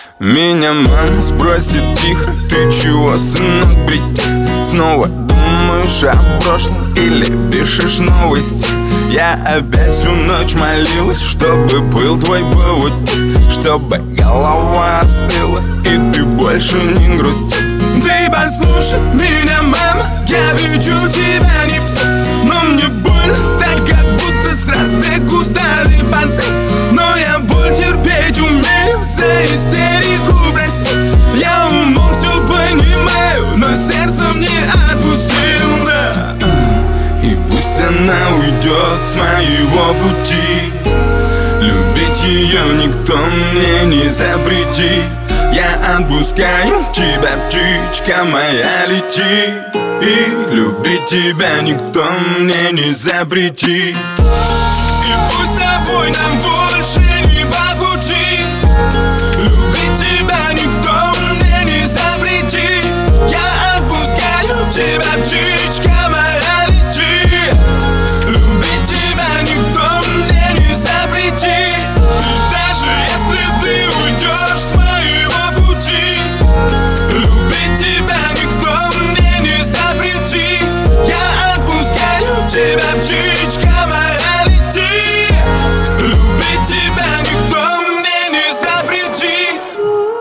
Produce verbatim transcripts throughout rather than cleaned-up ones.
Меня мама спросит тихо: ты чего, сынок, прийти? Снова думаешь о прошлом или пишешь новости? Я опять всю ночь молилась, чтобы был твой повод, чтобы голова остыла и ты больше не грусти. Ты послушай меня, мама, я ведь у тебя не все, но мне больно, так как будто с разбегу дали понты. Но я боль терпеть умею, за истерику прости. Я умом все понимаю, но сердцем не отпустил, да. И пусть она уйдет с моего пути, любить ее никто мне не запретит. Я отпускаю тебя, птичка моя, лети. И любить тебя никто мне не запретит. И пусть с тобой нам больше не по пути, любить тебя никто мне не запретит. Я отпускаю тебя, птичка моя, лети. Любить тебя никто мне не запретит. И даже если ты уйдешь с моего пути, любить тебя никто мне не запретит. Я отпускаю тебя, птичка моя, лети. Любить тебя никто мне не запретит.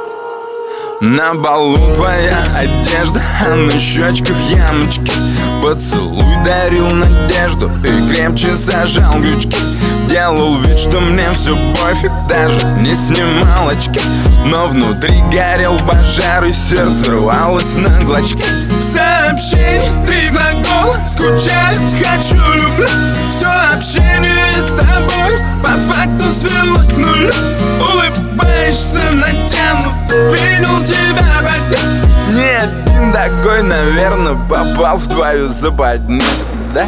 На балу твоя одежда, а на щечках ямочки. Поцелуй дарил надежду и крепче зажал крючки. Делал вид, что мне все пофиг, даже не снимал очки. Но внутри горел пожар и сердце рвалось на клочки. В сообщении три глагола: скучаю, хочу, люблю. Все общение с тобой по факту свелось к нулю. Улыбаешься натянуто, видел тебя пойти. Не один такой, наверное, попал в твою западню, да?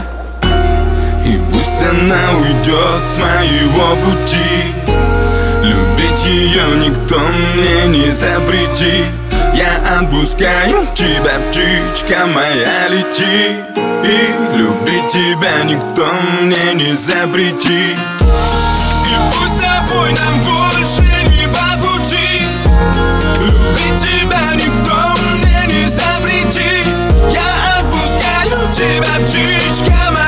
И пусть она уйдет с моего пути, любить ее никто мне не запретит. Я отпускаю тебя, птичка моя, лети. И любить тебя никто мне не запретит. И пусть с тобой нам больше не по пути, любить тебя никто мне не запретит. Я отпускаю тебя, птичка моя.